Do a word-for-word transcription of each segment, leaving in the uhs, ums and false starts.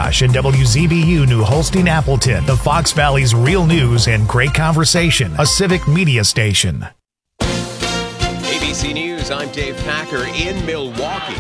McIntosh and W Z B U New Holstein Appleton, the Fox Valley's real news and great conversation, a civic media station. A B C News, I'm Dave Packer in Milwaukee.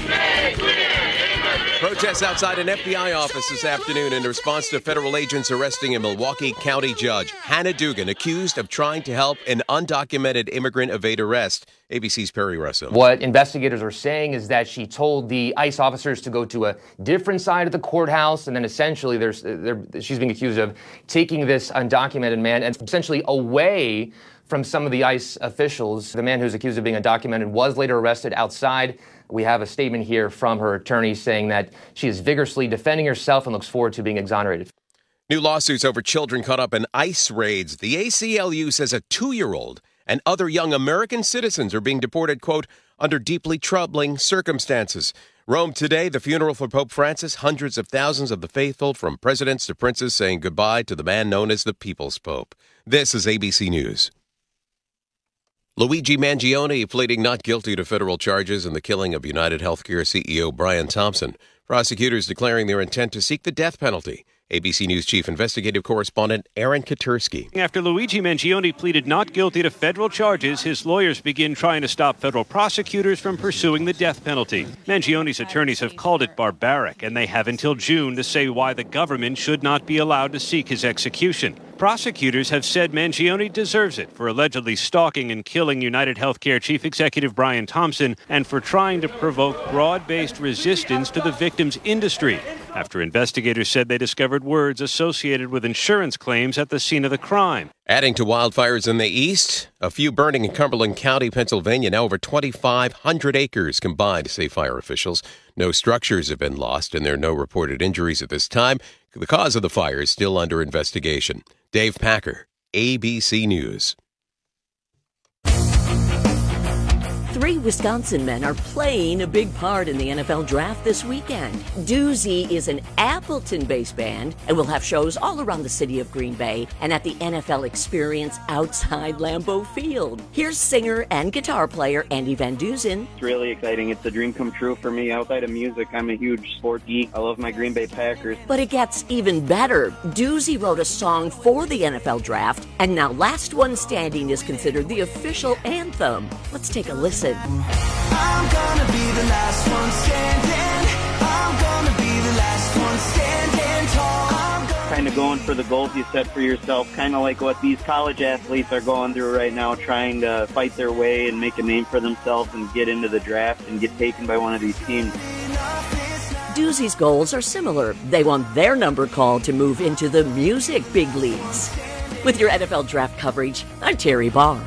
Protests outside an F B I office this afternoon in response to federal agents arresting a Milwaukee County judge, Hannah Dugan, accused of trying to help an undocumented immigrant evade arrest. A B C's Perry Russell. What investigators are saying is that she told the ICE officers to go to a different side of the courthouse, and then essentially there's, she's being accused of taking this undocumented man and essentially away from some of the ICE officials. The man who's accused of being undocumented was later arrested outside. We have a statement here from her attorney saying that she is vigorously defending herself and looks forward to being exonerated. New lawsuits over children caught up in ICE raids. The A C L U says a two-year-old and other young American citizens are being deported, quote, under deeply troubling circumstances. Rome today, the funeral for Pope Francis, hundreds of thousands of the faithful, from presidents to princes, saying goodbye to the man known as the People's Pope. This is A B C News. Luigi Mangione pleading not guilty to federal charges in the killing of United Healthcare C E O Brian Thompson. Prosecutors declaring their intent to seek the death penalty. A B C News Chief Investigative Correspondent Aaron Katersky. After Luigi Mangione pleaded not guilty to federal charges, his lawyers begin trying to stop federal prosecutors from pursuing the death penalty. Mangione's attorneys have called it barbaric, and they have until June to say why the government should not be allowed to seek his execution. Prosecutors have said Mangione deserves it for allegedly stalking and killing United Healthcare Chief Executive Brian Thompson and for trying to provoke broad-based resistance to the victim's industry after investigators said they discovered words associated with insurance claims at the scene of the crime. Adding to wildfires in the east, a few burning in Cumberland County, Pennsylvania. Now over twenty-five hundred acres combined, say fire officials. No structures have been lost, and there are no reported injuries at this time. The cause of the fire is still under investigation. Dave Packer, A B C News. Three Wisconsin men are playing a big part in the N F L draft this weekend. Doozy is an Appleton-based band and will have shows all around the city of Green Bay and at the N F L Experience outside Lambeau Field. Here's singer and guitar player Andy Van Dusen. It's really exciting. It's a dream come true for me. Outside of music, I'm a huge sport geek. I love my Green Bay Packers. But it gets even better. Doozy wrote a song for the N F L draft, and now Last One Standing is considered the official anthem. Let's take a listen. I'm gonna be the last one standing. I'm gonna be the last one standing tall. Kind of going for the goals you set for yourself, kind of like what these college athletes are going through right now, trying to fight their way and make a name for themselves and get into the draft and get taken by one of these teams. Doozy's goals are similar. They want their number called to move into the music big leagues. With your N F L draft coverage, I'm Terry Barr.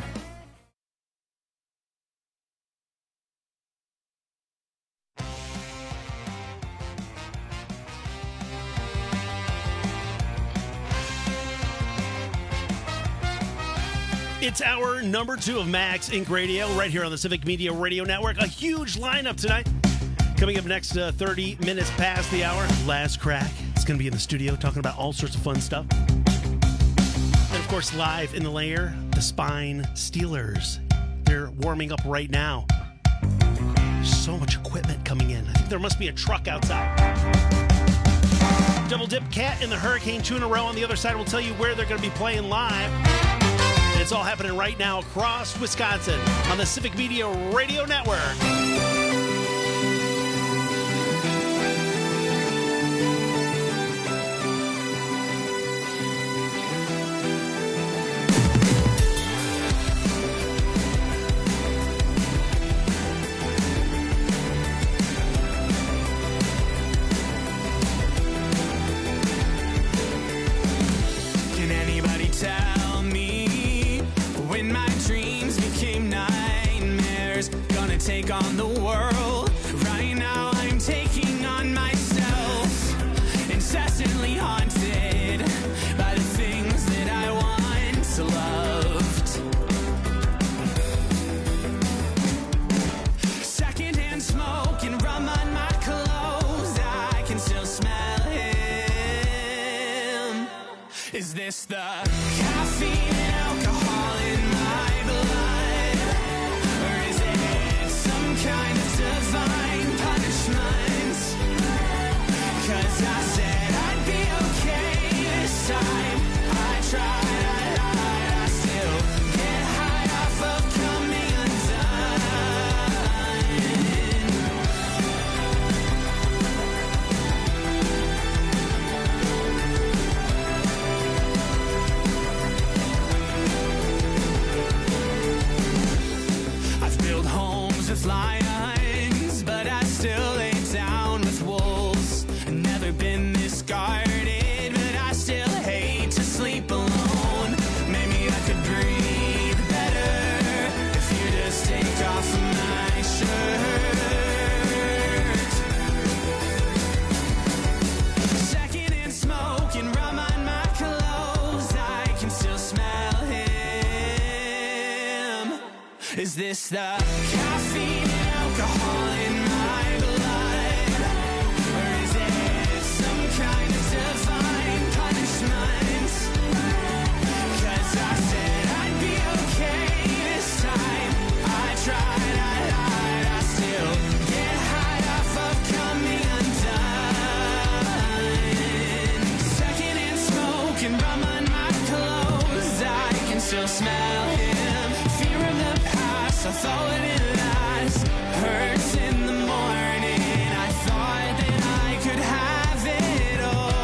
It's our number two of Max Inc Radio right here on the Civic Media Radio Network. A huge lineup tonight. Coming up next, uh, thirty minutes past the hour, Last Crack. It's going to be in the studio talking about all sorts of fun stuff. And, of course, live in the lair, the Spine Steelers. They're warming up right now. There's so much equipment coming in. I think there must be a truck outside. Double Dip Cat and the Hurricane two in a row on the other side will tell you where they're going to be playing live. And it's all happening right now across Wisconsin on the Civic Media Radio Network. Can anybody tell me when my dreams became nightmares? Gonna take on the world. Right now I'm taking on myself. Incessantly haunted by the things that I once loved. Secondhand smoke and rum on my clothes. I can still smell him. Is this the caffeine and alcohol in my blood? Or is it some kind of divine punishment? 'Cause I said I Is this the caffeine and alcohol in my blood? Or is it some kind of divine punishment? 'Cause I said I'd be okay this time. I tried, I lied, I still get high off of coming undone. Secondhand smoke and rum on my clothes, I can still smell him. Fear of the past, I thought it last. Hurts in the morning, I thought that I could have it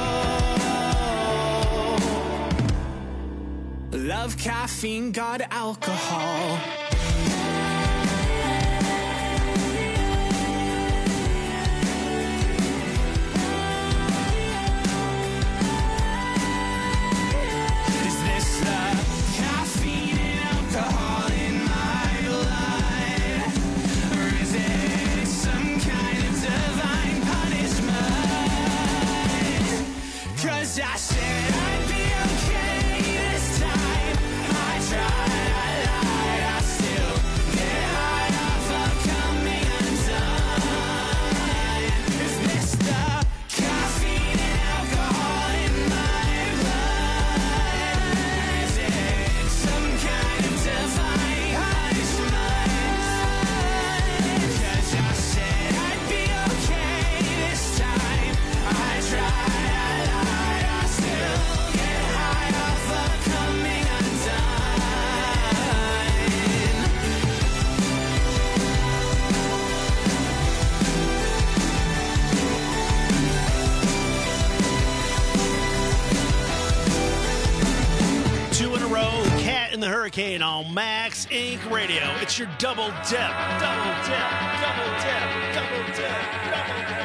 all. Love, caffeine, God, alcohol. Is this the caffeine and alcohol in my blood? Or is it some kind of divine punishment? 'Cause I said I'd be okay this time. I tried, I lied, I still get high off of coming undone. Is this the caffeine and alcohol in my blood? Is it some kind of divine punishment? 'Cause I said I'd be okay this time. I tried, I lied, I still get high off of coming undone. Two in a row, Cat in the Hurricane on Max Incorporated. Radio. It's your double dip, double dip, double dip, double dip, double dip.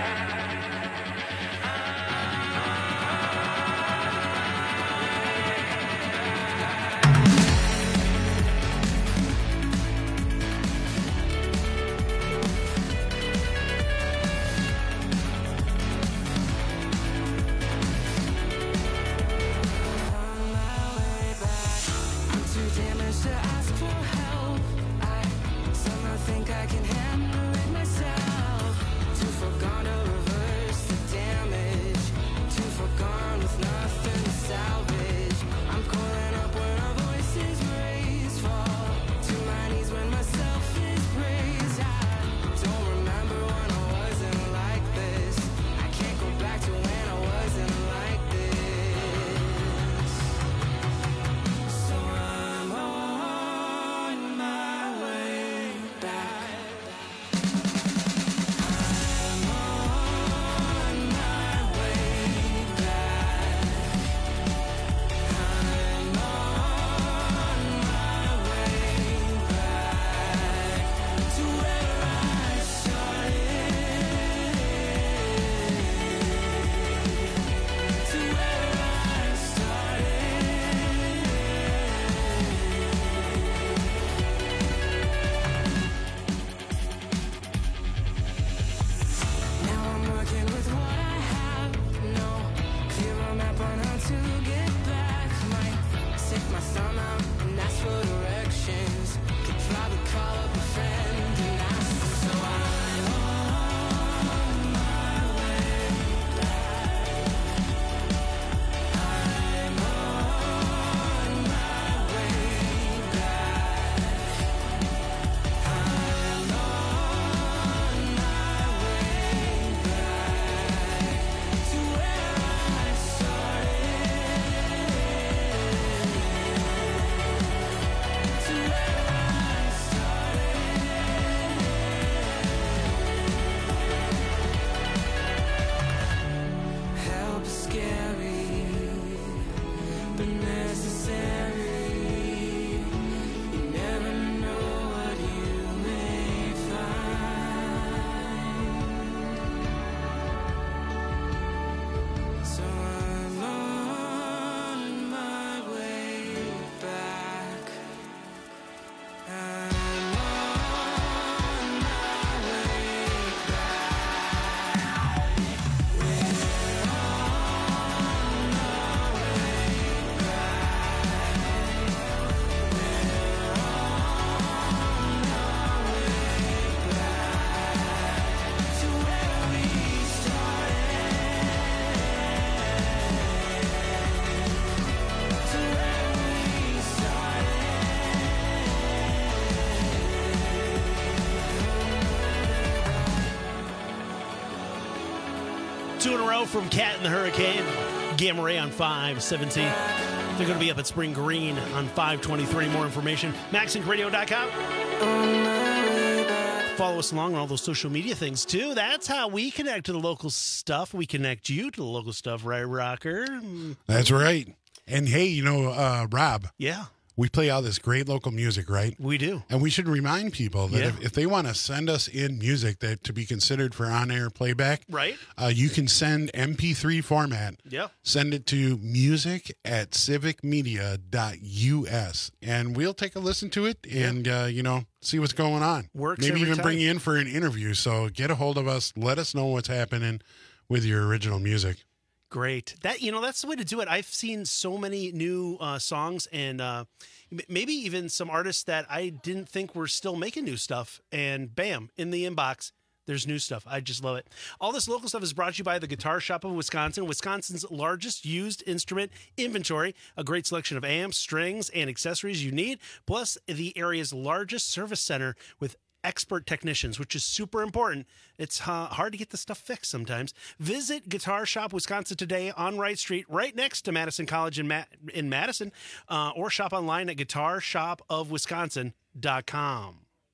I'm too damaged to ask for help. I somehow think I can handle it myself. Too far gone to reverse the damage. Too far gone with nothing to salvage. I'm calling up when our voices raise. Fall to my knees when myself is praised. I don't remember when I wasn't like this. I can't go back to when I wasn't like this. So I'm on my way back. I'm on my way back. I'm on my way back to where I started. To where I started. Now I'm working with what I have. No clear map on how to get back. Might stick my thumb out and ask for directions. Could probably call up a friend and ask. So I'm on my way back. I'm on my way back. I'm on my way back to where I started. To where I started. Help is scary, but necessary. You never know what you may find. So I'm on my way back. I'm on my way back. We're on Zero from Cat and the Hurricane. Gamma Ray on five seventeen. They're going to be up at Spring Green on five twenty-three. More information, max inc radio dot com. Follow us along on all those social media things, too. That's how we connect to the local stuff. We connect you to the local stuff, right, Rocker? That's right. And, hey, you know, uh, Rob. Yeah. We play all this great local music, right? We do. And we should remind people that Yeah. if, if they want to send us in music that to be considered for on-air playback, Right. uh, you can send M P three format. Yeah. Send it to music at civic media dot U S, and we'll take a listen to it and, uh, you know, see what's going on. Works Maybe every even time. bring you in for an interview. So get a hold of us. Let us know what's happening with your original music. Great. That you know, that's the way to do it. I've seen so many new uh, songs and uh, m- maybe even some artists that I didn't think were still making new stuff. And bam, in the inbox, there's new stuff. I just love it. All this local stuff is brought to you by the Guitar Shop of Wisconsin, Wisconsin's largest used instrument inventory. A great selection of amps, strings, and accessories you need, plus the area's largest service center with expert technicians, which is super important. It's uh, hard to get the stuff fixed sometimes. Visit Guitar Shop Wisconsin today on Wright Street, right next to Madison College in, Ma- in Madison, uh, or shop online at guitar shop of wisconsin dot com.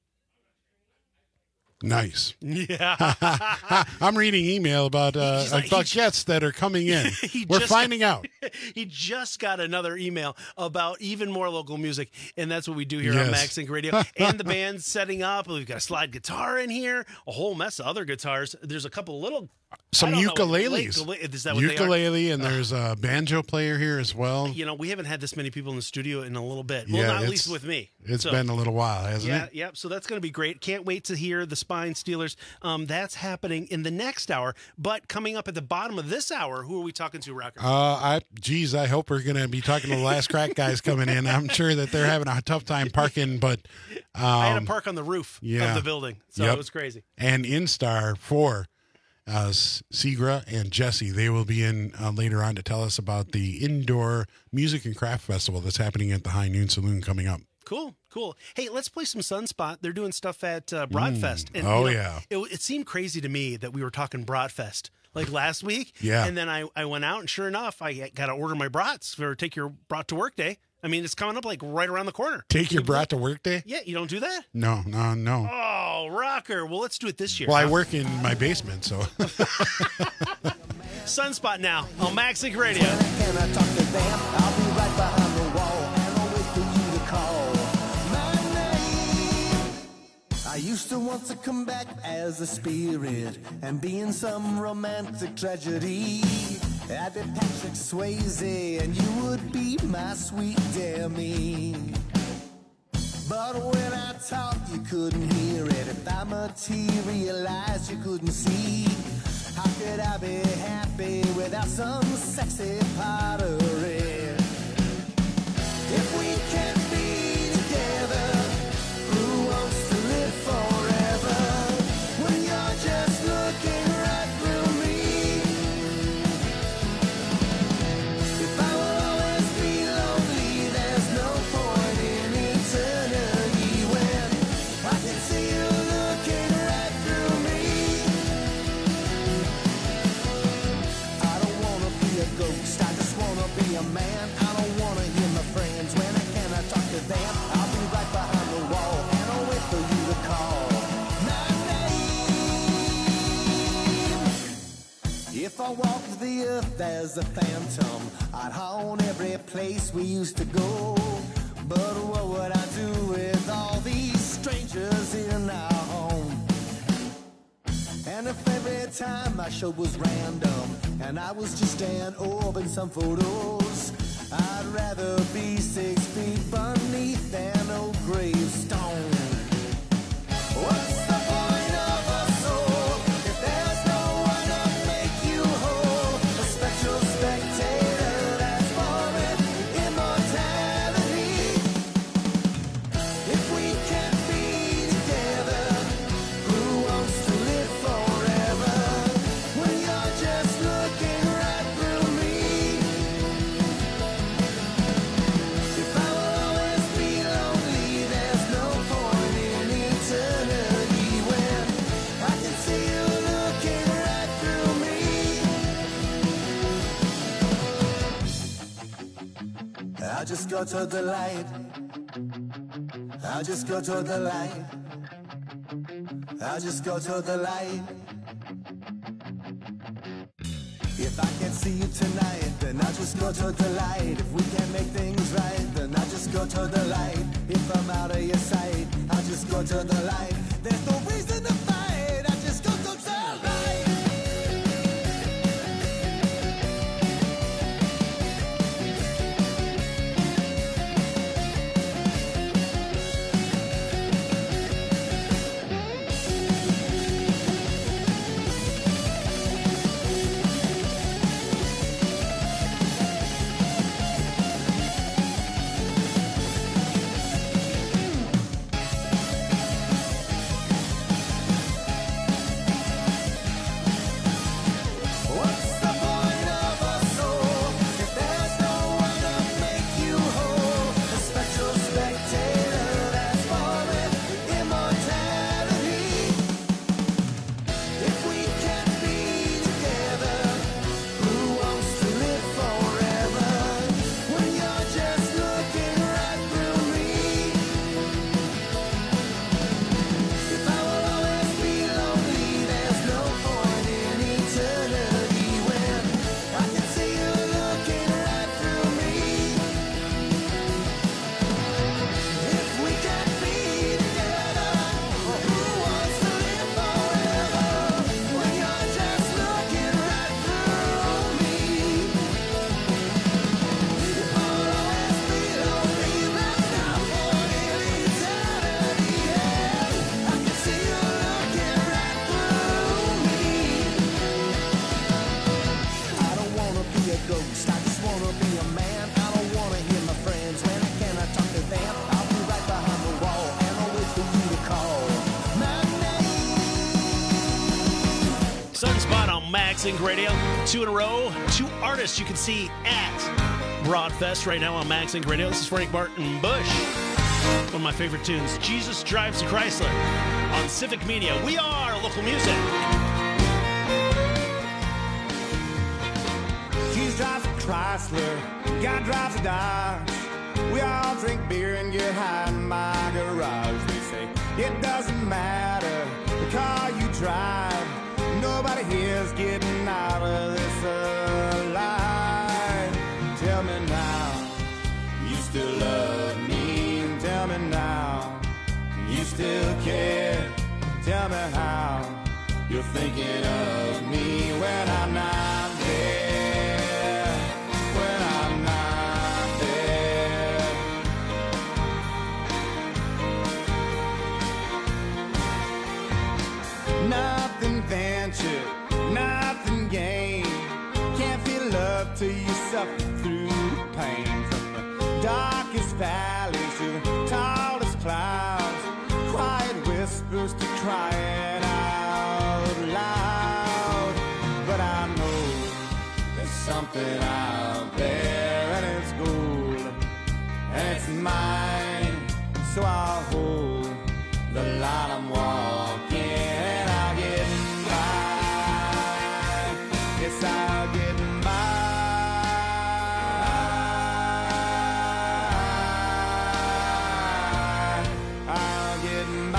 Nice. Yeah. I'm reading email about uh, He's like- about he- guests that are coming in. He We're just finding got- out. He just got another email about even more local music, and that's what we do here on Yes. Max Inc Radio. And the band's setting up. We've got a slide guitar in here, a whole mess of other guitars. There's a couple little Some I don't know, ukuleles. ukule- Is that what they are? Ukulele, and there's a banjo player here as well. You know, we haven't had this many people in the studio in a little bit. Well, Yeah, not at it's- least with me. It's So- been a little while, hasn't Yeah, it? yep. So that's going to be great. Can't wait to hear the Spine Stealers. Um, that's happening in the next hour. But coming up at the bottom of this hour, who are we talking to, Rocker? Uh, I, geez, I hope we're going to be talking to the Last Crack guys coming in. I'm sure that they're having a tough time parking, but um, I had to park on the roof yeah. of the building, so Yep. it was crazy. And Instar for uh, Segra and Jesse, they will be in uh, later on to tell us about the indoor music and craft festival that's happening at the High Noon Saloon coming up. Cool, cool. Hey, let's play some Sunspot. They're doing stuff at uh, Broadfest. Mm. Oh, you know, yeah. It, it seemed crazy to me that we were talking Broadfest like last week. Yeah. And then I, I went out, and sure enough, I got to order my brats for Take Your Brat to Work Day. I mean, it's coming up like right around the corner. Take your brat to work day? Yeah, you don't do that? No, no, no. Oh, Rocker. Well, let's do it this year. Well, I huh? work in my basement, so. Sunspot now on Max Inc Radio. Can I talk to them? I'll be right behind the wall and I'll wait for you to call my name. I used to want to come back as a spirit and be in some romantic tragedy. I'd be Patrick Swayze and you would be my sweet Demi. But when I talk, you couldn't hear it. If I materialized, you couldn't see. How could I be happy without some sexy pottery? If we can't be together, who wants to live forever? When you're just looking right through me. If I will always be lonely, there's no point in eternity when I can see you looking right through me. I don't wanna be a ghost, I just wanna be a man. I don't wanna hear my friends when I cannot talk to them. I'll be right behind the wall and I'll wait for you to call my name. If I walked the earth as a phantom, I'd haunt every place we used to go. But what would I do with all these strangers in our home? And if every time I showed was random and I was just an orb in some photos, I'd rather be six feet beneath an old gravestone. What's the point of a soul if there's no one to make you whole? A spectral spectator that's foreign immortality. If we can't be together, who wants to live forever? When you're just looking right through me. If I will always be lonely, there's no point I just go to the light. I just go to the light. I just go to the light. If I can't see you tonight, then I just go to the light. If we can't make things right, then I just go to the light. If I'm out of your sight, I just go to the light. There's no reason to fight, I just go to the light. Sync Radio, two in a row, two artists you can see at Broadfest right now on Max Sync Radio. This is Frank Martin Bush. One of my favorite tunes, Jesus Drives a Chrysler on Civic Media. We are local music. Jesus drives a Chrysler, God drives a Dodge. We all drink beer and get high in my garage. They say it doesn't matter the car you drive. Nobody here's getting out of this alive. Tell me now, you still love me. Tell me now, you still care. Tell me how you're thinking of me when I'm not there. When I'm not there. Nothing ventured, nothing gained. Can't feel love till you suffer through the pain. From the darkest valleys to the tallest clouds, quiet whispers to crying out loud. But I know there's something out there, and it's gold, and it's mine. So I'll hold the line I'm walking, and I'll get by. Yes, I'll get by. I'll get by.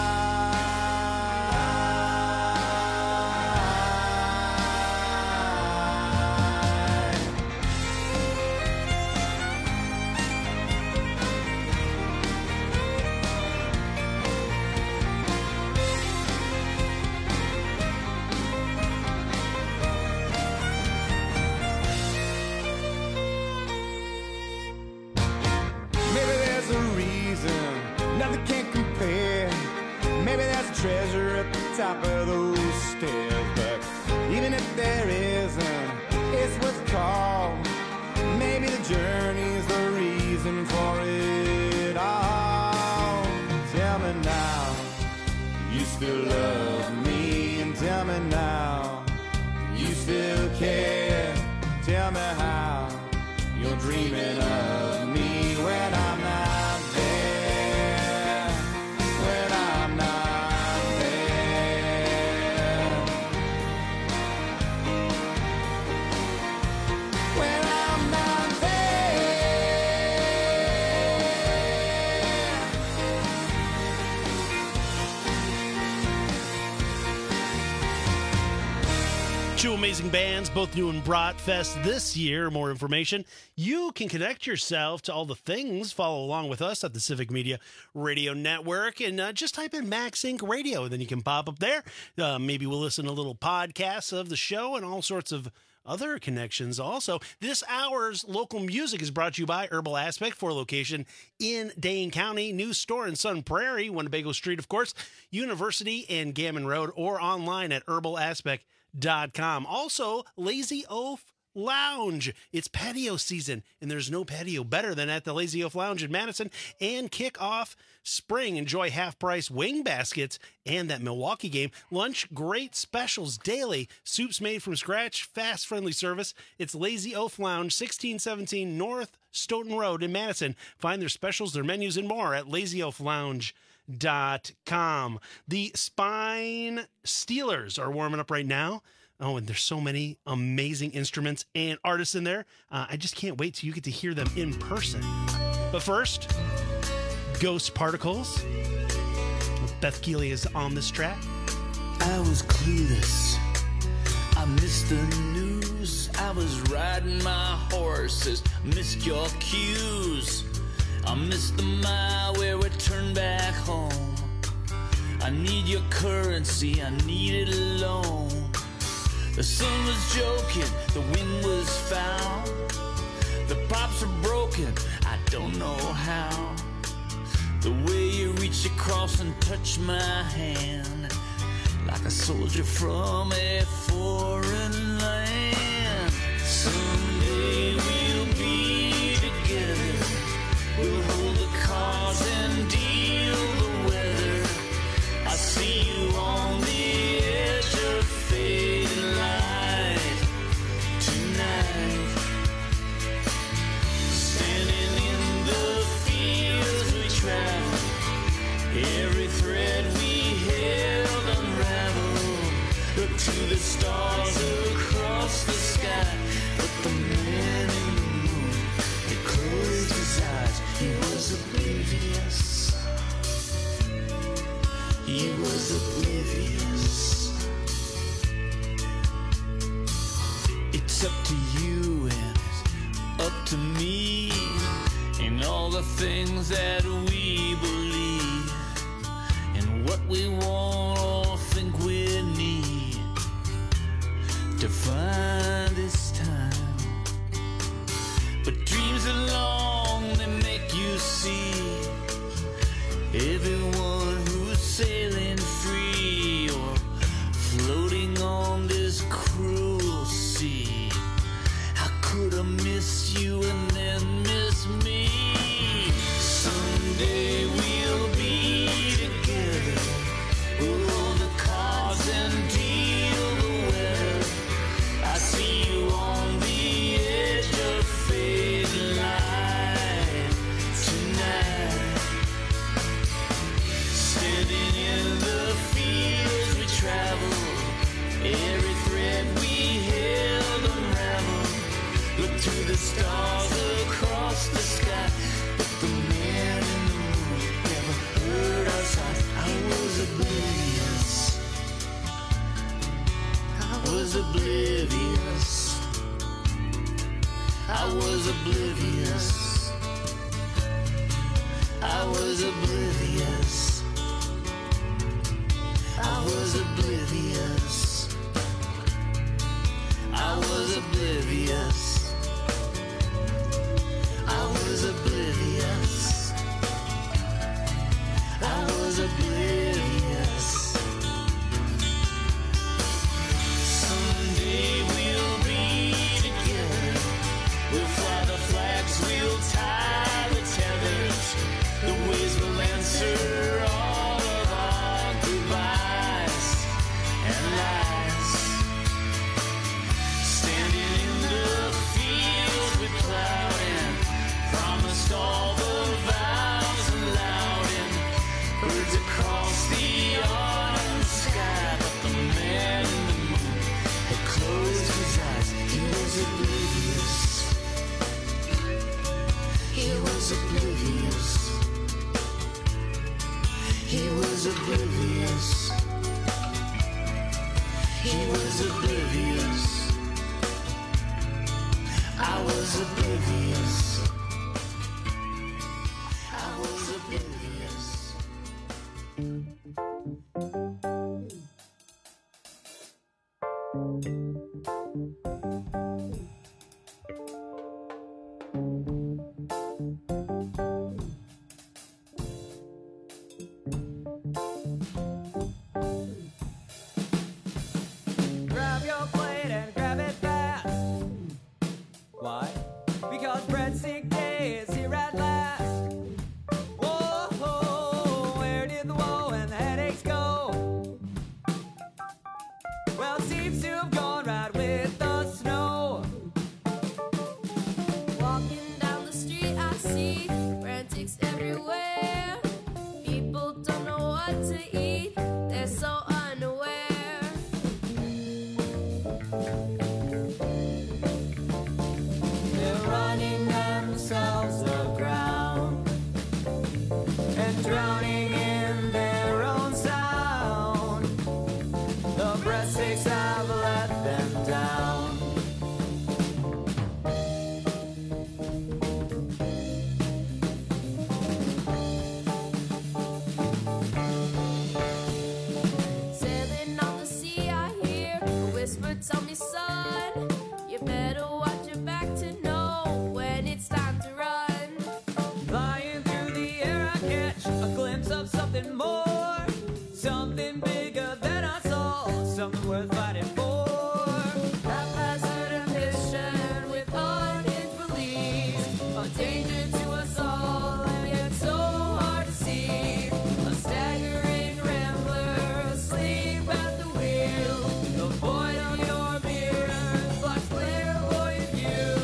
Treasure at the top of those stairs, but even if there isn't, it's worth the call. Maybe the journey's the reason for it all. Tell me now, you still love me, and tell me now, you still care. Tell me how you're dreaming of me when I'm not there. When I'm not. When I'm not there. Two amazing bands, both doing Bratfest this year. More information, you can connect yourself to all the things. Follow along with us at the Civic Media Radio Network, and uh, just type in Max Inc Radio, and then you can pop up there. Uh, maybe we'll listen to little podcasts of the show and all sorts of other connections. Also, this hour's local music is brought to you by Herbal Aspect, for location in Dane County, new store in Sun Prairie, Winnebago Street, of course, University and Gammon Road, or online at herbal aspect dot com. Also, Lazy Oaf Lounge. It's patio season, and there's no patio better than at the Lazy Oaf Lounge in Madison. And kick off spring. Enjoy half-price wing baskets and that Milwaukee game. Lunch, great specials daily. Soups made from scratch, fast, friendly service. It's Lazy Oaf Lounge, sixteen seventeen North Stoughton Road in Madison. Find their specials, their menus, and more at lazy oaf lounge dot com. The Spine Steelers are warming up right now. Oh, and there's so many amazing instruments and artists in there. Uh, I just can't wait till you get to hear them in person. But first, Ghost Particles. Beth Keeley is on this track. I was clueless. I missed the news. I was riding my horses. Missed your cues. I missed the mile where we turned back home. I need your currency. I need it alone. The sun was joking, the wind was foul. The pipes are broken, I don't know how. The way you reach across and touch my hand, like a soldier from a foreign land. Someday we'll be together. We'll hold the cards and deal the weather. I see you on the edge of fading light tonight. Standing in the fields we travel, every thread we held unraveled. Look to the stars across the sky, but the man in the moon, he closed his eyes. He was oblivious. He was oblivious. It's up to you and it's up to me, and all the things that we believe, and what we want or think we need to find this time. But dreams are long, they make you see everyone who's sailing free or floating on this cruel sea. How could I miss you and then miss me? Someday we'll be together. We'll hold the cards and deal the weather. I see you on the edge of fading light tonight. Standing in the fields we travel, every thread we held unraveled. Look to the stars across the sky, but the man in the moon never heard our sighs. I was oblivious. I was oblivious. I was oblivious. I was oblivious. I was oblivious. I was oblivious. I was oblivious. I was oblivious. Someday we'll be together. We'll fly the flags, we'll tie the tethers. The waves will answer all of our goodbyes and lies. Standing in the fields we plowed in, promised all the vows aloud in. Birds across the autumn sky, but the man in the moon had closed his eyes. He was oblivious. He was oblivious. He was oblivious. He was oblivious. I was oblivious. I was oblivious. Grab your plate and grab it fast. Why? Because breadstick day is here at last. Whoa, where did the woe and the headaches go? Well, it seems to have gone right with the snow. Walking down the street, I see frantics everywhere. People don't know what to eat, they're so unaware. They're running themselves aground and drowning in their own sound. The breadsticks have let them down. Sailing on the sea, I hear a whisper tell me, son, you better watch your back to know when it's time to run. Flying through the air, I catch a glimpse of something more, something bigger than I saw, something worth fighting for. Haphazard ambition with unhinged beliefs, a danger to us all and yet so hard to see. A staggering rambler asleep at the wheel, the void of your mirror blocks clairvoyant view.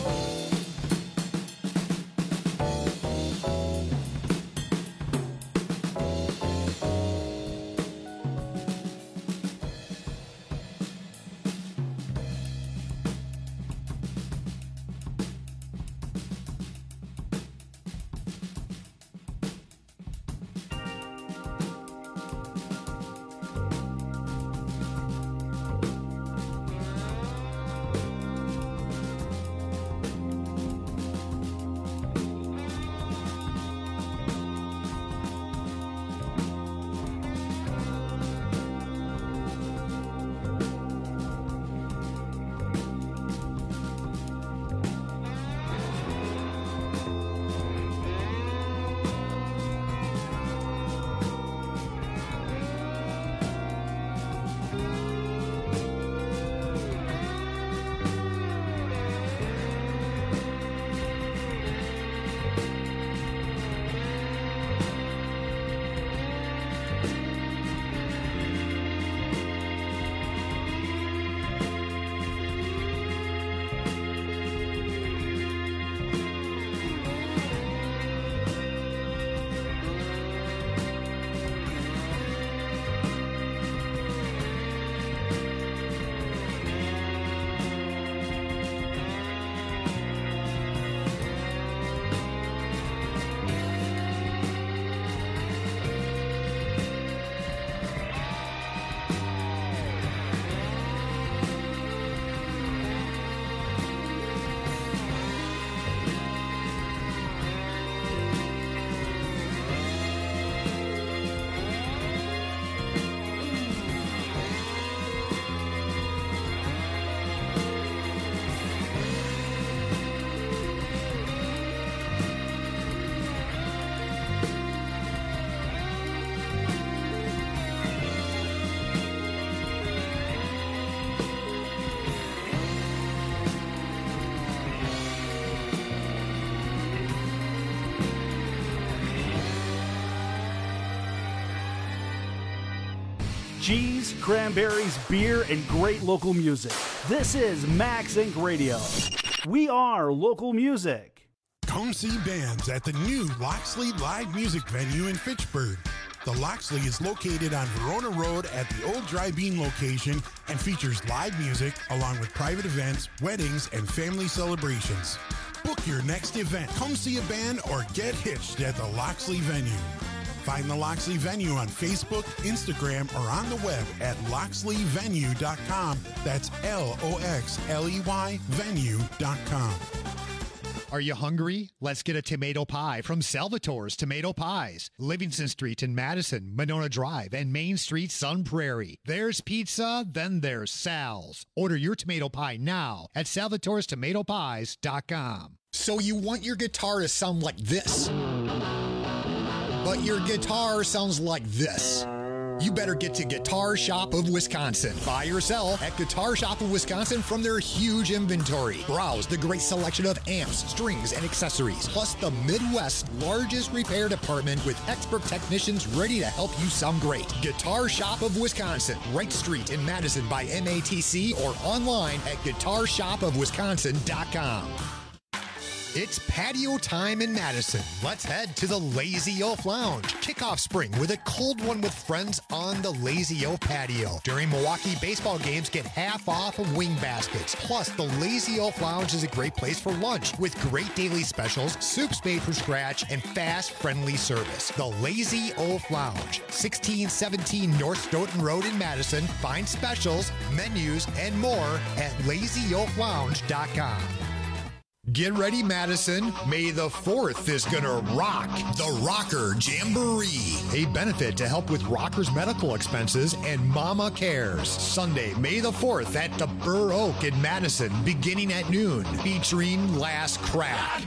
Cheese, cranberries, beer, and great local music. This is Max Incorporated. Radio. We are local music. Come see bands at the new Loxley Live Music Venue in Fitchburg. The Loxley is located on Verona Road at the old Dry Bean location and features live music along with private events, weddings, and family celebrations. Book your next event. Come see a band or get hitched at the Loxley venue. Find the Loxley Venue on Facebook, Instagram, or on the web at loxley venue dot com. That's L O X L E Y venue dot com. Are you hungry? Let's get a tomato pie from Salvatore's Tomato Pies. Livingston Street in Madison, Monona Drive, and Main Street, Sun Prairie. There's pizza, then there's Sal's. Order your tomato pie now at salvatores tomato pies dot com. So you want your guitar to sound like this, but your guitar sounds like this. You better get to Guitar Shop of Wisconsin. Buy or sell at Guitar Shop of Wisconsin from their huge inventory. Browse the great selection of amps, strings, and accessories, plus the Midwest's largest repair department with expert technicians ready to help you sound great. Guitar Shop of Wisconsin, Wright Street in Madison by M A T C, or online at guitar shop of wisconsin dot com. It's patio time in Madison. Let's head to the Lazy Oaf Lounge. Kick off spring with a cold one with friends on the Lazy Oaf patio. During Milwaukee baseball games, get half off of wing baskets. Plus, the Lazy Oaf Lounge is a great place for lunch with great daily specials, soups made from scratch, and fast, friendly service. The Lazy Oaf Lounge, sixteen seventeen North Stoughton Road in Madison. Find specials, menus, and more at lazy oaf lounge dot com. Get ready, Madison. May the fourth is gonna rock the Rocker Jamboree, a benefit to help with rockers' medical expenses and Mama Cares. Sunday, May the fourth at the Burr Oak in Madison, beginning at noon, featuring Last Crack,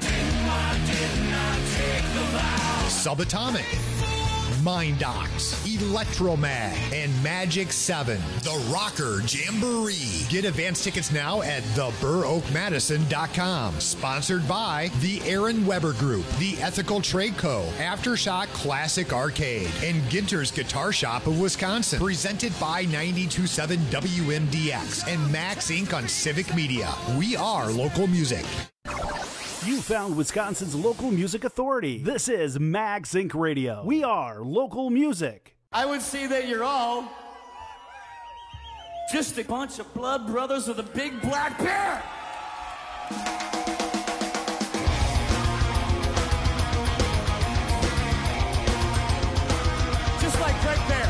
Subatomic, Mind Docs, Electromag, and Magic seven. The Rocker Jamboree. Get advance tickets now at the burr oak madison dot com. Sponsored by the Aaron Weber Group, the Ethical Trade Co., Aftershock Classic Arcade, and Ginter's Guitar Shop of Wisconsin. Presented by ninety-two point seven W M D X and Max Incorporated on Civic Media. We are local music. You found Wisconsin's local music authority. This is Max Incorporated. Radio. We are local music. I would say that you're all just a bunch of blood brothers with a big black bear. Just like right there.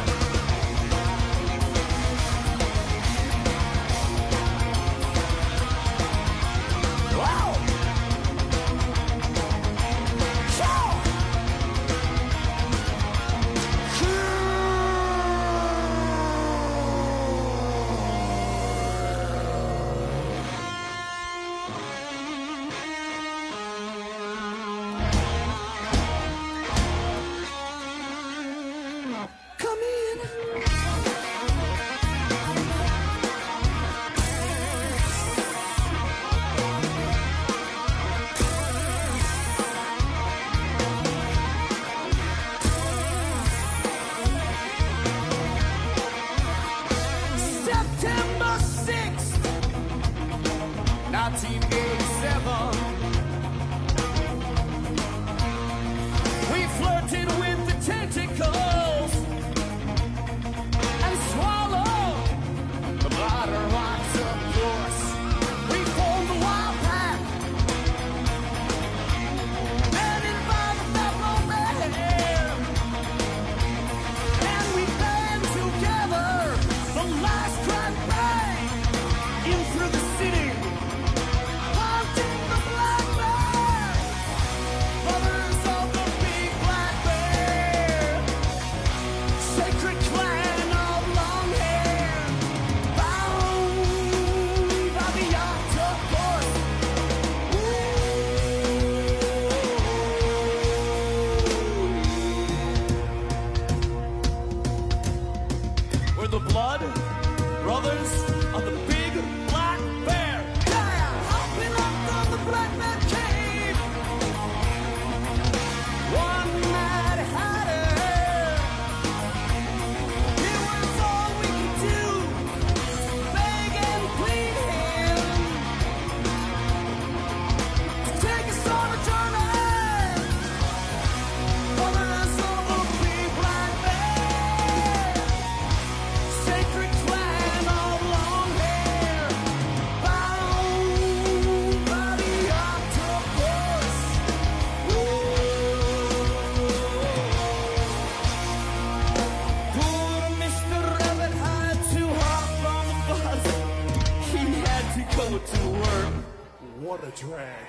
Craig.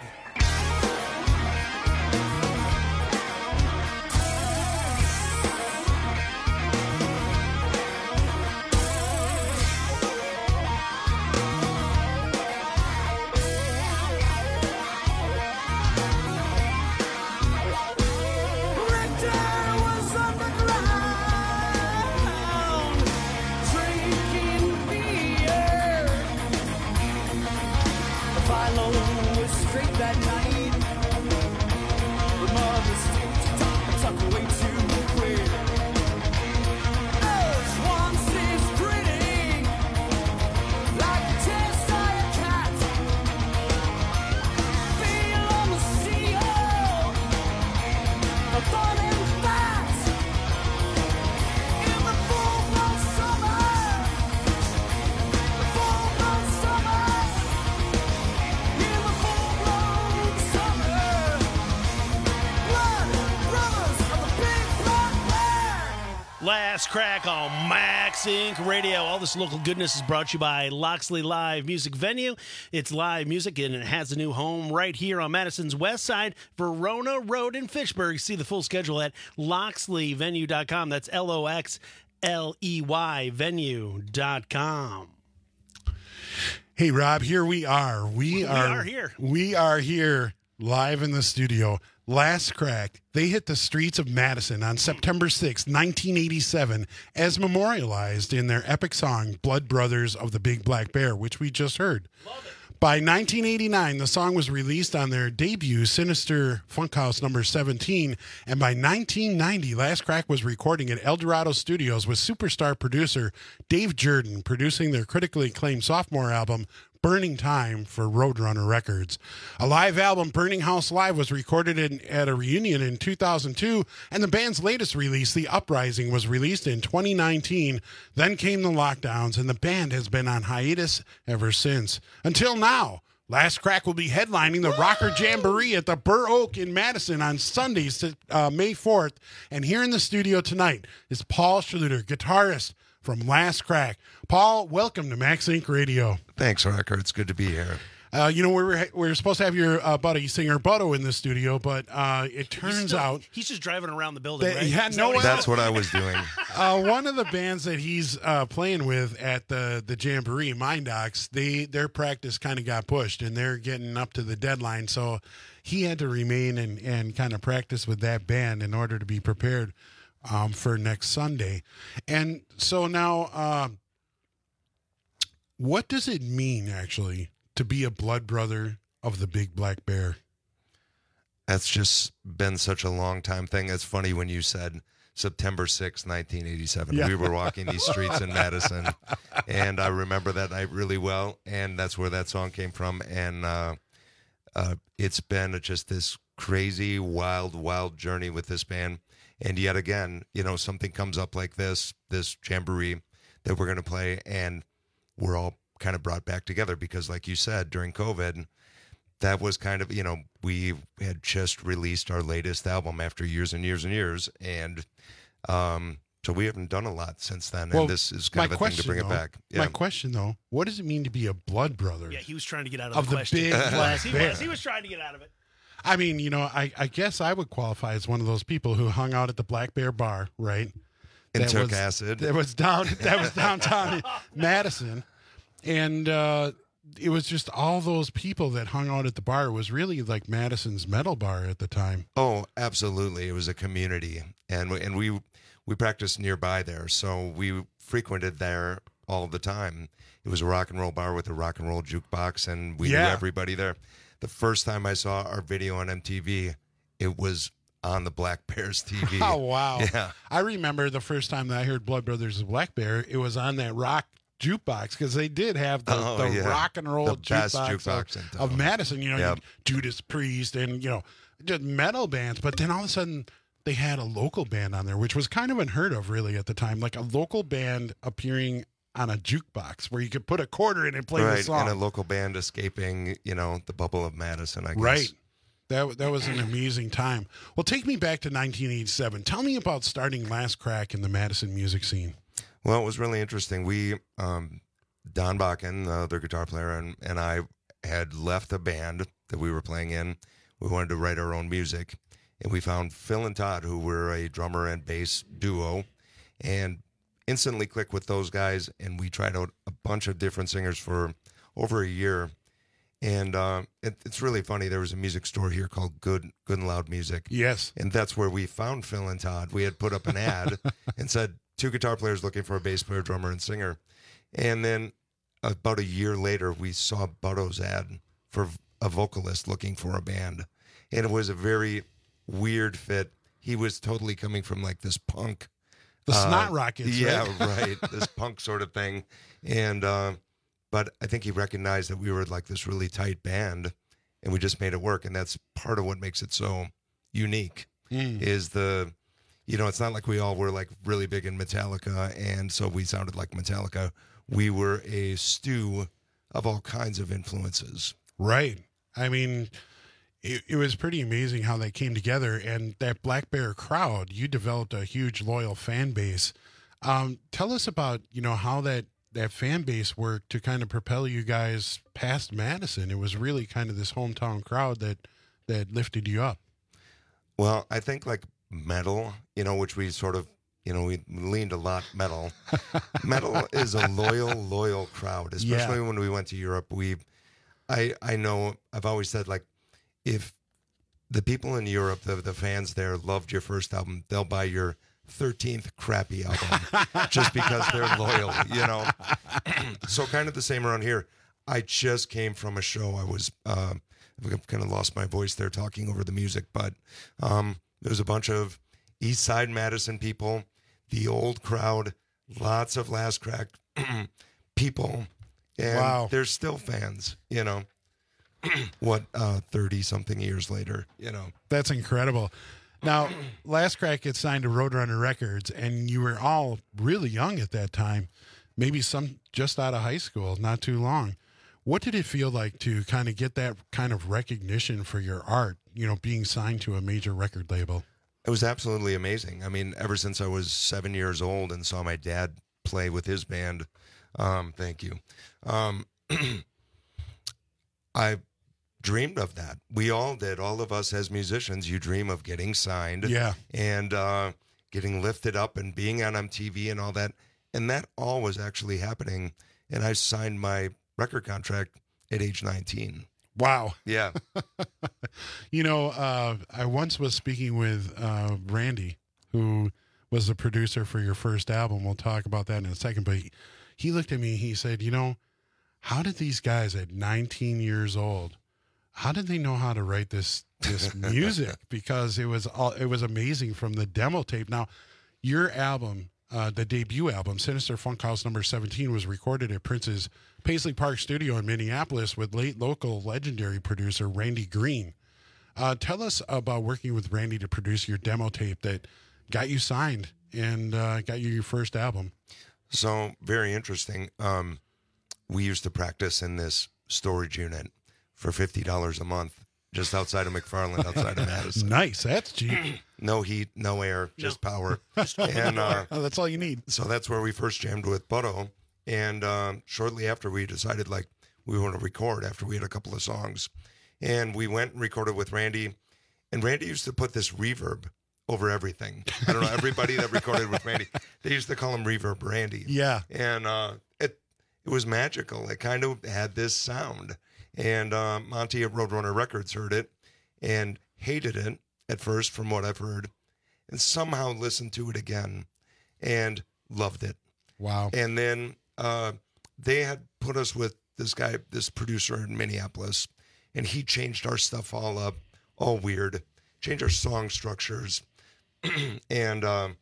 That night, but mother's talk, talk way too quick. Oh, Schwanz is grinning like a test-tire cat. Feel on the seal, a fun and fat. In the full-blown summer, full-blown summer. In the full-blown summer, blood brothers of the big black bear. Last Crack on Max Incorporated Radio. All this local goodness is brought to you by Loxley Live Music Venue. It's live music, and it has a new home right here on Madison's west side, Verona Road in Fitchburg. See the full schedule at loxley venue dot com. That's L O X L E Y venue dot com. Hey, Rob, here we are. We, We are, are here. We are here live in the studio. Last Crack, they hit the streets of Madison on September sixth, nineteen eighty-seven, as memorialized in their epic song, Blood Brothers of the Big Black Bear, which we just heard. By nineteen eighty-nine, the song was released on their debut, Sinister Funkhouse number seventeen, and by nineteen ninety, Last Crack was recording at El Dorado Studios with superstar producer Dave Jordan, producing their critically acclaimed sophomore album, Burning Time, for Roadrunner Records. A live album, Burning House Live, was recorded in, at a reunion in two thousand two, and the band's latest release, The Uprising, was released in twenty nineteen. Then came the lockdowns, and the band has been on hiatus ever since. Until now, Last Crack will be headlining the Rocker Jamboree at the Burr Oak in Madison on Sunday, uh, May fourth. And here in the studio tonight is Paul Schluter, guitarist from Last Crack. Paul, welcome to Max Inc Radio. Thanks, Rocker. It's good to be here. Uh, you know, we were we were supposed to have your uh, buddy singer Butto in the studio, but uh, it turns still- out he's just driving around the building, that right? he had Is no that what That's what I was doing. uh, one of the bands that he's uh, playing with at the the Jamboree, Mind Docs, they their practice kind of got pushed, and they're getting up to the deadline, so he had to remain and and kind of practice with that band in order to be prepared um, for next Sunday. And so now, uh, what does it mean actually to be a blood brother of the Big Black Bear? That's just been such a long time thing. It's funny when you said September sixth, nineteen eighty-seven. Yeah. We were walking these streets in Madison, and I remember that night really well, and that's where that song came from. And uh, uh, it's been just this crazy, wild, wild journey with this band. And yet again, you know, something comes up like this, this Jamboree that we're going to play, and we're all kind of brought back together because, like you said, during COVID, that was kind of, you know, we had just released our latest album after years and years and years. And um, so we haven't done a lot since then. Well, and this is kind my of a thing to bring question, it though- back. My question, though, what does it mean to be a blood brother? Yeah, he was trying to get out of, Of the the question. Big Yes, Black he Bear. was. He was trying to get out of it. I mean, you know, I, I guess I would qualify as one of those people who hung out at the Black Bear Bar, right? And That took was- acid. That was down. That was downtown in Madison, and uh, it was just all those people that hung out at the bar. It was really like Madison's metal bar at the time. Oh, absolutely. It was a community, and we, and we we practiced nearby there, so we frequented there all the time. It was a rock and roll bar with a rock and roll jukebox, and we Yeah. knew everybody there. The first time I saw our video on M T V, it was on the Black Bears T V. Oh wow! Yeah. I remember the first time that I heard Blood Brothers of Black Bear. It was on that rock jukebox because they did have the, Oh, the yeah. rock and roll The best jukebox, jukebox in of, town. of Madison. You know, Yep. you- Judas Priest and you know just metal bands. But then all of a sudden they had a local band on there, which was kind of unheard of really at the time. Like a local band appearing on a jukebox where you could put a quarter in and play the Right, song. and a local band escaping, you know, the bubble of Madison, I guess. Right. That that was an amazing time. Well, take me back to nineteen eighty-seven. Tell me about starting Last Crack in the Madison music scene. Well, it was really interesting. We, um, Don Bakken, uh, their guitar player, and, and I had left the band that we were playing in. We wanted to write our own music. And we found Phil and Todd, who were a drummer and bass duo, and instantly clicked with those guys. And we tried out a bunch of different singers for over a year. And uh, it, it's really funny. There was a music store here called Good Good and Loud Music. Yes. And that's where we found Phil and Todd. We had put up an ad and said, two guitar players looking for a bass player, drummer, and singer. And then about a year later, we saw Butto's ad for a vocalist looking for a band. And it was a very weird fit. He was totally coming from like this punk. The Snot Rockets, Yeah, right? right. This punk sort of thing. And, uh, but I think he recognized that we were like this really tight band and we just made it work. And that's part of what makes it so unique Mm. is the, you know, it's not like we all were like really big in Metallica. And so we sounded like Metallica. We were a stew of all kinds of influences. Right. I mean, it, it was pretty amazing how they came together. And that Black Bear crowd, you developed a huge loyal fan base. Um, tell us about, you know, how that, that fan base worked to kind of propel you guys past Madison. It was really kind of this hometown crowd that, that lifted you up. Well, I think like metal, you know, which we sort of, you know, we leaned a lot metal. Metal is a loyal, loyal crowd, especially Yeah. when we went to Europe. We, I, I know I've always said like, if the people in Europe, the the fans there loved your first album, they'll buy your thirteenth crappy album just because they're loyal, you know? So kind of the same around here. I just came from a show. I was, uh, I've kind of lost my voice there talking over the music, but um, there was a bunch of East Side Madison people, the old crowd, lots of Last Crack people. And Wow. they're still fans, you know, what, uh, thirty something years later, you know. That's incredible. Now, Last Crack gets signed to Roadrunner Records, and you were all really young at that time, maybe some just out of high school, not too long. What did it feel like to kind of get that kind of recognition for your art, you know, being signed to a major record label? It was absolutely amazing. I mean, ever since I was seven years old and saw my dad play with his band, um, thank you, um, I dreamed of that. We all did. All of us as musicians, you dream of getting signed, Yeah. and uh, getting lifted up and being on M T V and all that. And that all was actually happening. And I signed my record contract at age nineteen. Wow. Yeah. You know, uh, I once was speaking with uh, Randy, who was the producer for your first album. We'll talk about that in a second. But he, he looked at me, he said, you know, how did these guys at nineteen years old, how did they know how to write this this music? Because it was all, it was amazing from the demo tape. Now, your album, uh, the debut album, Sinister Funk House number seventeen, was recorded at Prince's Paisley Park Studio in Minneapolis with late local legendary producer Randy Green. Uh, tell us about working with Randy to produce your demo tape that got you signed and uh, got you your first album. So very interesting. Um, we used to practice in this storage unit for fifty dollars a month, just outside of McFarland, outside of Madison. Nice. That's cheap. No heat, no air, just power. And uh, oh, that's all you need. So that's where we first jammed with Butto. And um, shortly after, we decided like we want to record after we had a couple of songs. And we went and recorded with Randy. And Randy used to put this reverb over everything. I don't know, everybody that recorded with Randy, they used to call him Reverb Randy. Yeah. And uh, it it was magical. It kind of had this sound. And uh, Monty at Roadrunner Records heard it and hated it at first, from what I've heard, and somehow listened to it again and loved it. Wow. And then uh, they had put us with this guy, this producer in Minneapolis, and he changed our stuff all up, all weird, changed our song structures. and um,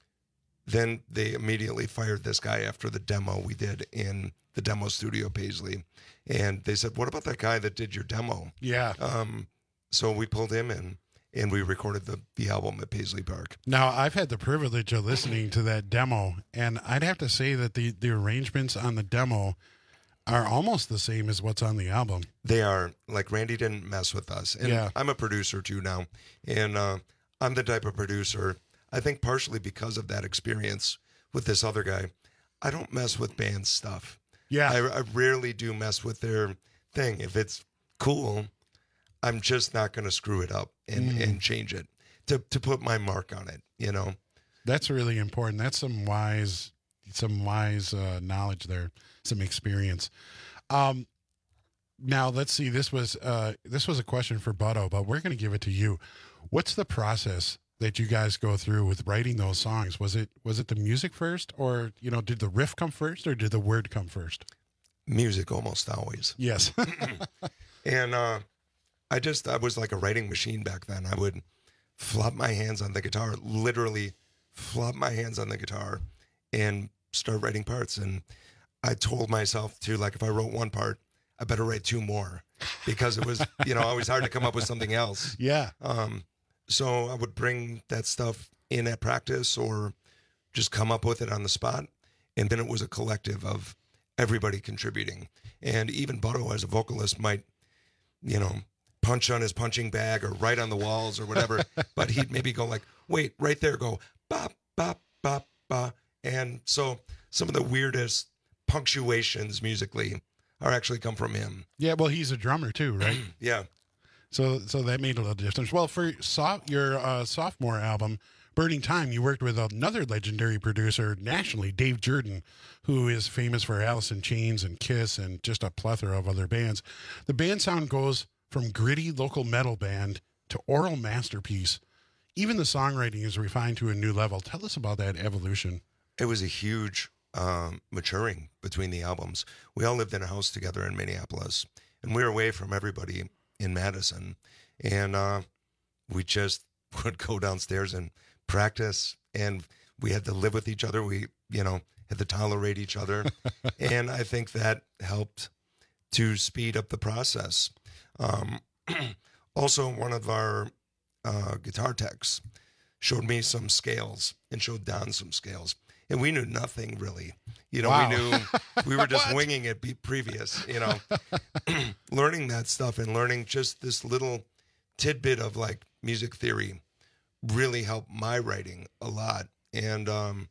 then they immediately fired this guy after the demo we did in the demo studio, Paisley. And they said, what about that guy that did your demo? Yeah. Um, so we pulled him in, and we recorded the, the album at Paisley Park. Now, I've had the privilege of listening to that demo, and I'd have to say that the, the arrangements on the demo are almost the same as what's on the album. They are. Like, Randy didn't mess with us. And Yeah. I'm a producer, too, now. And uh, I'm the type of producer, I think partially because of that experience with this other guy, I don't mess with band stuff. Yeah. I, I rarely do mess with their thing. If it's cool, I'm just not going to screw it up and, Mm. and change it to, to put my mark on it, you know? That's really important. That's some wise, some wise uh, knowledge there, some experience. Um, now let's see. This was uh, this was a question for Butto, but we're going to give it to you. What's the process that you guys go through with writing those songs? Was it was it the music first, or you know, did the riff come first, or did the word come first? Music almost always. Yes. And uh, I just, I was like a writing machine back then. I would flop my hands on the guitar, literally flop my hands on the guitar and start writing parts. And I told myself to, like, if I wrote one part, I better write two more, because it was, you know, always hard to come up with something else. Yeah. Um, so I would bring that stuff in at practice or just come up with it on the spot. And then it was a collective of everybody contributing. And even Butto as a vocalist might, you know, punch on his punching bag or write on the walls or whatever, but he'd maybe go like, wait, right there, go bop, bop, bop, bop. And so some of the weirdest punctuations musically are actually come from him. Yeah, well, he's a drummer too, right? Yeah. So so that made a little difference. Well, for so, your uh, sophomore album, Burning Time, you worked with another legendary producer nationally, Dave Jordan, who is famous for Alice in Chains and Kiss and just a plethora of other bands. The band sound goes from gritty local metal band to oral masterpiece. Even the songwriting is refined to a new level. Tell us about that evolution. It was a huge um, maturing between the albums. We all lived in a house together in Minneapolis, and we were away from everybody in Madison. And uh, we just would go downstairs and practice, and we had to live with each other. We, you know, had to tolerate each other. And I think that helped to speed up the process. Um, also, one of our uh, guitar techs showed me some scales and showed Don some scales. And we knew nothing really. You know, Wow. we knew we were just winging it be previous, you know, learning that stuff and learning just this little tidbit of like music theory really helped my writing a lot and um,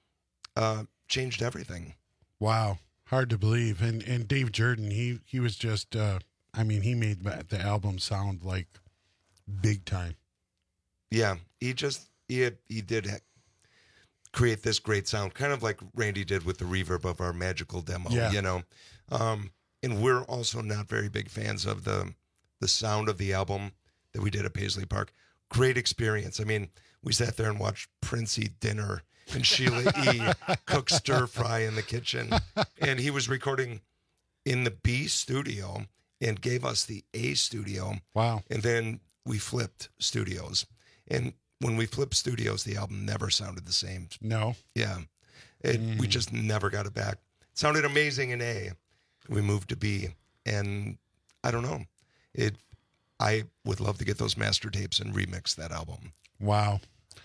uh, changed everything. Wow. Hard to believe. And and Dave Jordan, he, he was just, uh, I mean, he made the album sound like big time. Yeah, he just, he, had, he did ha- create this great sound, kind of like Randy did with the reverb of our Magical demo, Yeah. you know. Um, and we're also not very big fans of the the sound of the album that we did at Paisley Park. Great experience. I mean, we sat there and watched Prince eat dinner and Sheila E. cook stir fry in the kitchen. And he was recording in the B studio and gave us the A studio. Wow. And then we flipped studios. And when we flipped studios, the album never sounded the same. No. Yeah. It, Mm. We just never got it back. It sounded amazing in A. We moved to B. And I don't know. It. I would love to get those master tapes and remix that album. Wow.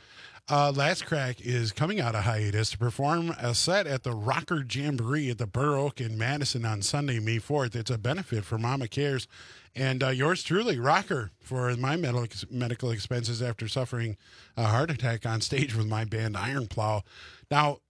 Uh, Last Crack is coming out of hiatus to perform a set at the Rocker Jamboree at the Burr Oak in Madison on Sunday, May fourth. It's a benefit for Mama Cares. And uh, yours truly, Rocker, for my medical, medical expenses after suffering a heart attack on stage with my band Iron Plow. Now,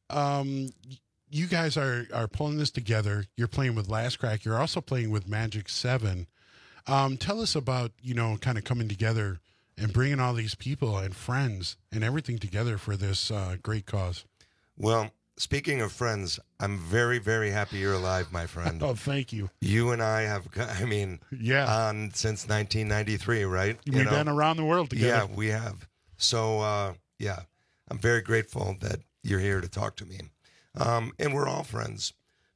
um, you guys are, are pulling this together. You're playing with Last Crack. You're also playing with Magic Seven. Um, tell us about, you know, kind of coming together and bringing all these people and friends and everything together for this uh, great cause. Well, speaking of friends, I'm very, very happy you're alive, my friend. Oh, thank you. You and I have, I mean, yeah, on since nineteen ninety-three, right? You We've know? been around the world together. Yeah, we have. So, uh, yeah, I'm very grateful that you're here to talk to me. Um, and we're all friends.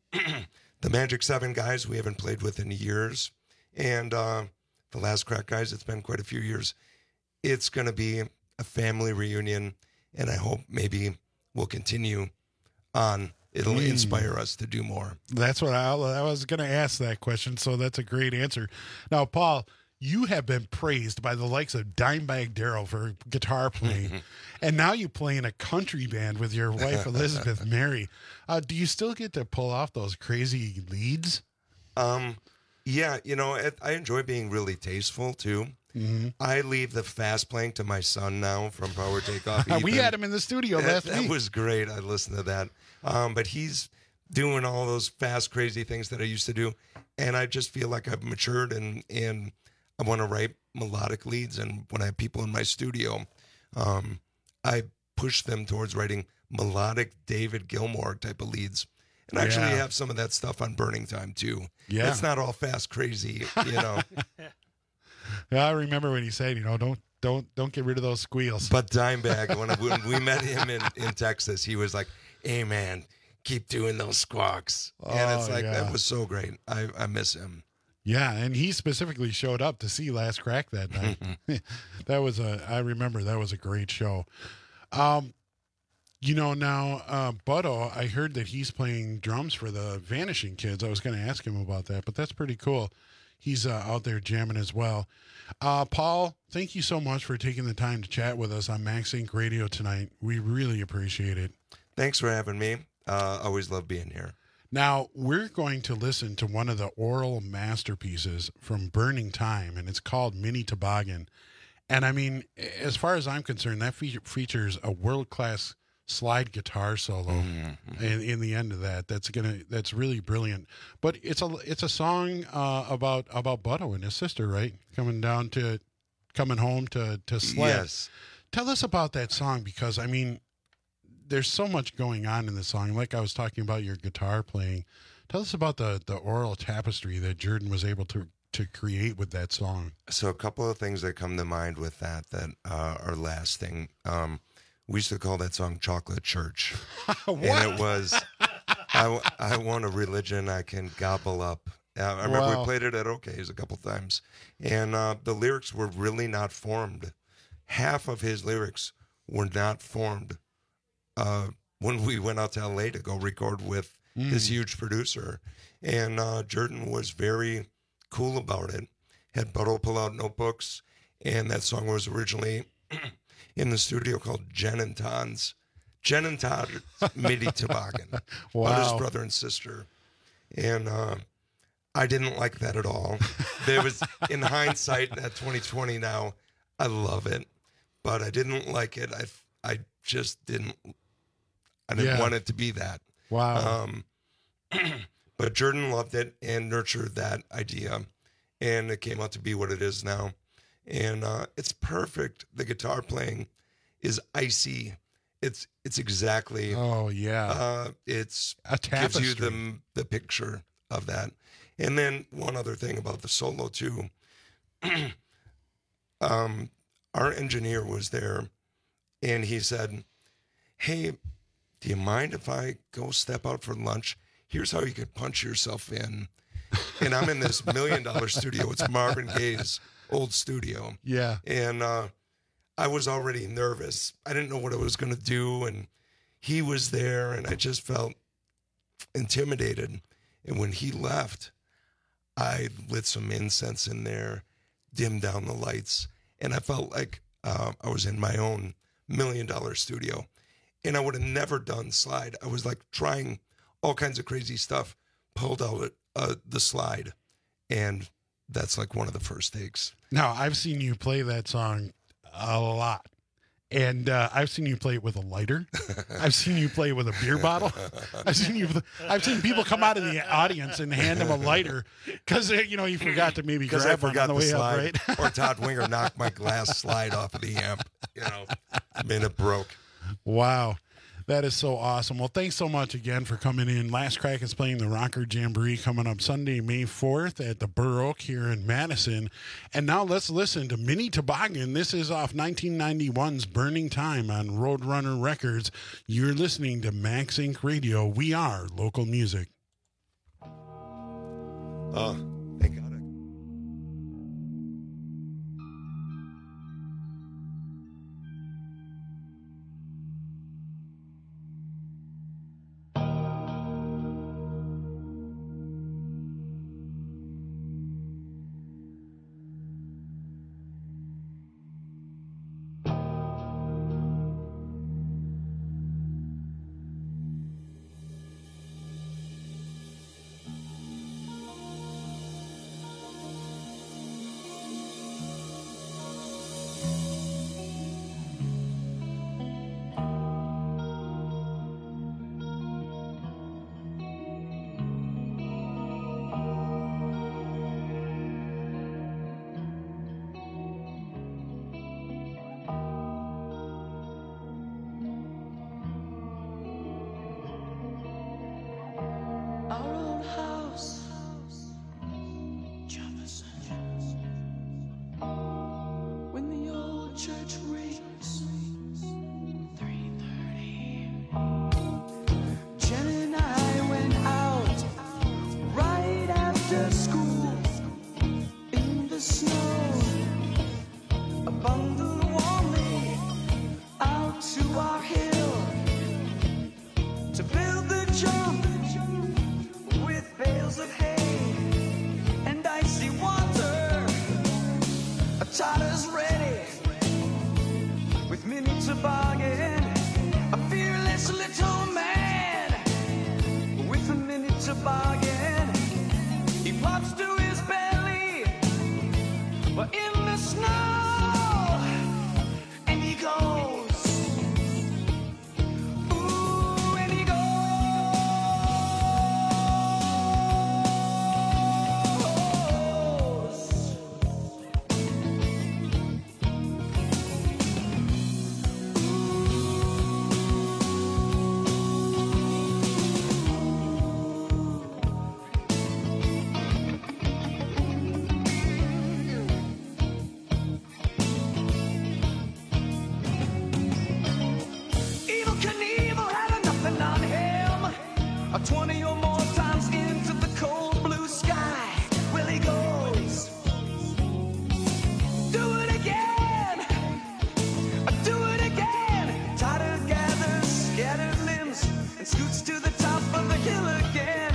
The Magic Seven guys we haven't played with in years. And uh, the Last Crack guys, it's been quite a few years. It's going to be a family reunion, and I hope maybe we'll continue on. It'll Mm. inspire us to do more. That's what I, I was going to ask that question, so that's a great answer. Now, Paul, you have been praised by the likes of Dimebag Darrell for guitar playing, and now you play in a country band with your wife, Elizabeth Mary. Uh, do you still get to pull off those crazy leads? Um, yeah, you know, it, I enjoy being really tasteful, too. Mm-hmm. I leave the fast playing to my son now from Power Takeoff. we Ethan. had him in the studio that, last that week. was great. I listened to that. Um, but he's doing all those fast, crazy things that I used to do. And I just feel like I've matured and, and I want to write melodic leads, and when I have people in my studio, um, I push them towards writing melodic David Gilmour type of leads. And actually Yeah. have some of that stuff on Burning Time, too. Yeah. It's not all fast, crazy, you know. Yeah, I remember when he said, you know, don't don't don't get rid of those squeals. But Dimebag, when, when we met him in, in Texas, he was like, hey, man, keep doing those squawks. and it's Oh, like, yeah. that was so great. I, I miss him. Yeah, and he specifically showed up to see Last Crack that night. That was a, I remember that was a great show. Um, you know, now, uh, Butto, I heard that he's playing drums for the Vanishing Kids. I was going to ask him about that, but that's pretty cool. He's uh, out there jamming as well. Uh, Paul, thank you so much for taking the time to chat with us on Max Inc Radio tonight. We really appreciate it. Thanks for having me. Uh, always love being here. Now, we're going to listen to one of the oral masterpieces from Burning Time, and it's called Mini Toboggan. And I mean, as far as I'm concerned, that fe- features a world-class slide guitar solo Mm-hmm. in, in the end of that. That's gonna that's really brilliant. But it's a it's a song uh, about about Butto and his sister, right? Coming down to coming home to to sled. Yes. Tell us about that song, because I mean, there's so much going on in the song. Like I was talking about your guitar playing. Tell us about the the oral tapestry that Jordan was able to to create with that song. So a couple of things that come to mind with that that uh, are lasting. Um, we used to call that song Chocolate Church. And it was, I, I want a religion I can gobble up. Uh, I remember Wow. we played it at O'Kay's a couple times. And uh, the lyrics were really not formed. Half of his lyrics were not formed uh, when we went out to L A to go record with Mm. this huge producer. And uh, Jordan was very cool about it. Had Butto pull out notebooks, and that song was originally in the studio called Jen and Todd's Jen and Todd Midi Toboggan. Wow. About his brother and sister. And uh, I didn't like that at all. There was, in hindsight, at twenty twenty now, I love it, but I didn't like it. I I just didn't. I didn't Yeah. want it to be that. Wow. Um, but Jordan loved it and nurtured that idea, and it came out to be what it is now. And uh, it's perfect. The guitar playing is icy. It's it's exactly. Oh yeah. Uh, it's A gives you tapestry. the the picture of that. And then one other thing about the solo too. um, our engineer was there, and he said, "Hey, do you mind if I go step out for lunch? Here's how you could punch yourself in." And I'm in this million dollar studio. It's Marvin Gaye's old studio. Yeah. And uh, I was already nervous. I didn't know what I was going to do. And he was there, and I just felt intimidated. And when he left, I lit some incense in there, dimmed down the lights, and I felt like uh, I was in my own million dollar studio. And I would have never done slide. I was like trying all kinds of crazy stuff, pulled out uh, the slide, and that's like one of the first takes. Now, I've seen you play that song a lot. And uh, I've seen you play it with a lighter. I've seen you play it with a beer bottle. I've seen you. I've seen people come out of the audience and hand them a lighter because you know you forgot to maybe Because grab I forgot one on the, the way slide, up, right? or Todd Winger knocked my glass slide off of the amp. You know, I mean, it broke. Wow. That is so awesome. Well, thanks so much again for coming in. Last Crack is playing the Rocker Jamboree coming up Sunday, May fourth at the Burr Oak here in Madison. And now let's listen to Mini Toboggan. This is off nineteen ninety-one's Burning Time on Roadrunner Records. You're listening to Max Inc Radio. We are local music. Oh, thank God. church rings. three thirty. Jen and I went out right after school in the snow. A bundle warmly out to our hill to build the jump with bales of hay and icy water. A totter's ready with mini toboggan. A fearless little man with a mini toboggan. He plops to his belly, but in the snow, and he goes. Ooh, and he Evil Knievel had nothing on him. A twenty or more times into the cold blue sky. Well, he goes. Do it again. Do it again. Tighter gathers scattered limbs and scoots to the top of the hill again.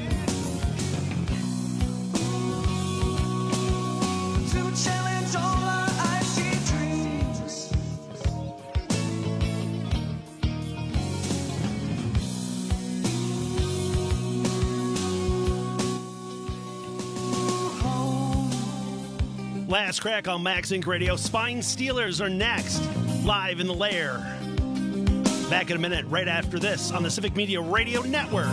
To challenge all our icy dreams. Last crack on Max Inc Radio. Spine Steelers are next, live in the lair. Back in a minute, right after this on the Civic Media Radio Network.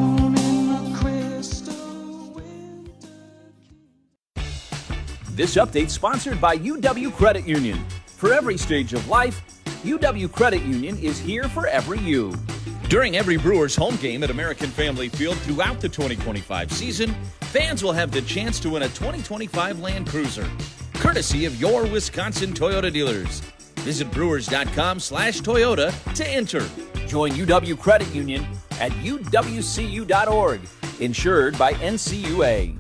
This update sponsored by U W Credit Union. For every stage of life, U W Credit Union is here for every you. During every Brewers home game at American Family Field throughout the twenty twenty-five season, fans will have the chance to win a twenty twenty-five Land Cruiser, courtesy of your Wisconsin Toyota dealers. Visit brewers.com slash Toyota to enter. Join U W Credit Union at U W C U dot org. Insured by N C U A.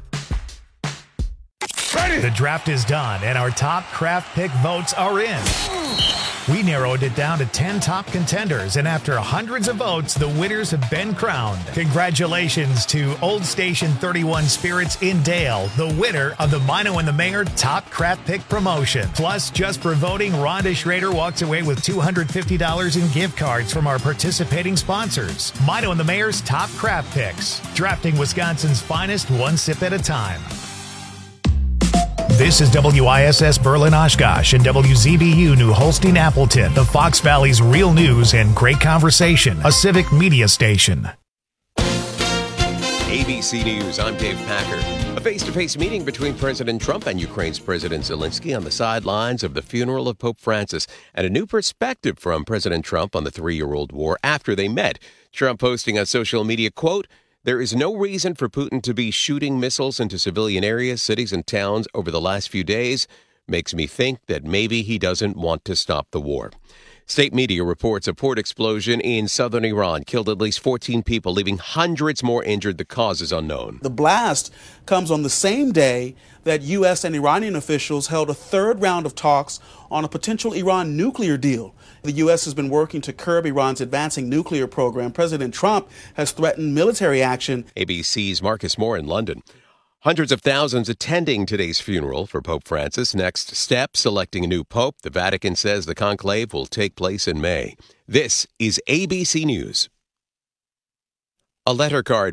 The draft is done, and our top craft pick votes are in. We narrowed it down to ten top contenders, and after hundreds of votes, the winners have been crowned. Congratulations to Old Station thirty-one Spirits in Dale, the winner of the Mino and the Mayor Top Craft Pick promotion. Plus, just for voting, Rhonda Schrader walks away with two hundred fifty dollars in gift cards from our participating sponsors. Mino and the Mayor's Top Craft Picks, drafting Wisconsin's finest one sip at a time. This is W I S S Berlin Oshkosh and W Z B U New Holstein Appleton, the Fox Valley's real news and great conversation, a civic media station. A B C News, I'm Dave Packer. A face-to-face meeting between President Trump and Ukraine's President Zelensky on the sidelines of the funeral of Pope Francis, and a new perspective from President Trump on the three-year-old war after they met. Trump posting on social media, quote, "There is no reason for Putin to be shooting missiles into civilian areas, cities, and towns over the last few days. Makes me think that maybe he doesn't want to stop the war." State media reports a port explosion in southern Iran killed at least fourteen people, leaving hundreds more injured. The cause is unknown. The blast comes on the same day that U S and Iranian officials held a third round of talks on a potential Iran nuclear deal. The U S has been working to curb Iran's advancing nuclear program. President Trump has threatened military action. A B C's Marcus Moore in London. Hundreds of thousands attending today's funeral for Pope Francis. Next step, selecting a new pope. The Vatican says the conclave will take place in May. This is A B C News. A letter card